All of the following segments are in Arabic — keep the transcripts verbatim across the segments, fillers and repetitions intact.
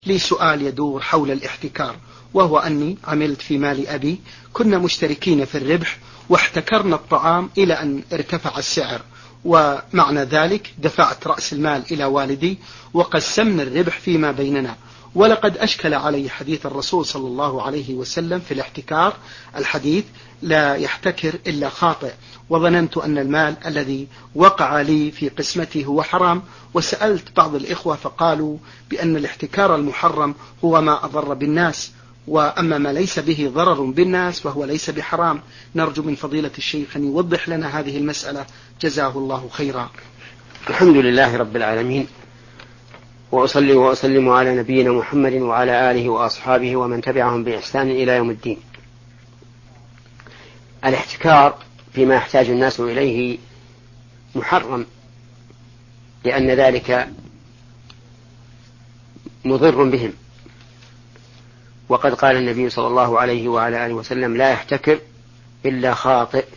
لي سؤال يدور حول الاحتكار، وهو أني عملت في مال أبي، كنا مشتركين في الربح واحتكرنا الطعام إلى أن ارتفع السعر، ومعنى ذلك دفعت رأس المال إلى والدي وقسمنا الربح فيما بيننا. ولقد أشكل علي حديث الرسول صلى الله عليه وسلم في الاحتكار، الحديث لا يحتكر إلا خاطئ، وظننت أن المال الذي وقع لي في قسمتي هو حرام، وسألت بعض الإخوة فقالوا بأن الاحتكار المحرم هو ما أضر بالناس، وأما ما ليس به ضرر بالناس فهو ليس بحرام. نرجو من فضيلة الشيخ أن يوضح لنا هذه المسألة، جزاه الله خيرا. الحمد لله رب العالمين، وأصلي وأسلم على نبينا محمد وعلى آله وأصحابه ومن تبعهم بإحسان إلى يوم الدين. الاحتكار فيما يحتاج الناس إليه محرم، لأن ذلك مضر بهم، وقد قال النبي صلى الله عليه وعلى آله وسلم: لا يحتكر إلا خاطئ،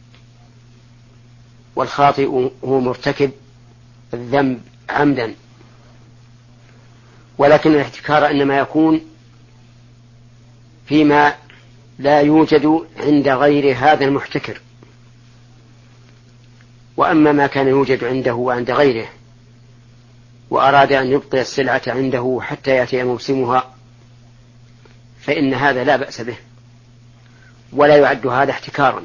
والخاطئ هو مرتكب الذنب عمدا. ولكن الاحتكار إنما يكون فيما لا يوجد عند غير هذا المحتكر، وأما ما كان يوجد عنده وعند غيره وأراد أن يبقي السلعة عنده حتى يأتي موسمها فإن هذا لا بأس به، ولا يعد هذا احتكارا.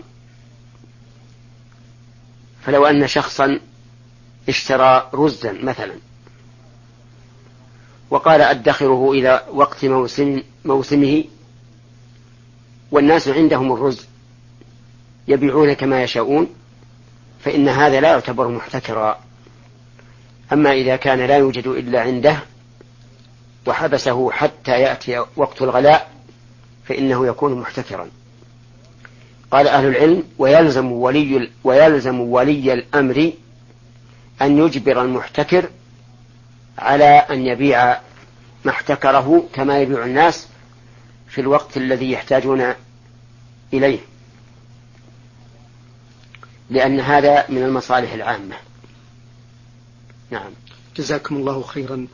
فلو أن شخصا اشترى رزا مثلا وقال أدخره إلى وقت موسم موسمه، والناس عندهم الرز يبيعون كما يشاءون، فإن هذا لا يعتبر محتكرا. أما إذا كان لا يوجد إلا عنده وحبسه حتى يأتي وقت الغلاء فإنه يكون محتكرا. قال أهل العلم: ويلزم ولي, ويلزم ولي الأمر أن يجبر المحتكر على أن يبيع ما احتكره كما يبيع الناس في الوقت الذي يحتاجون إليه، لأن هذا من المصالح العامة. نعم. جزاكم الله خيرا.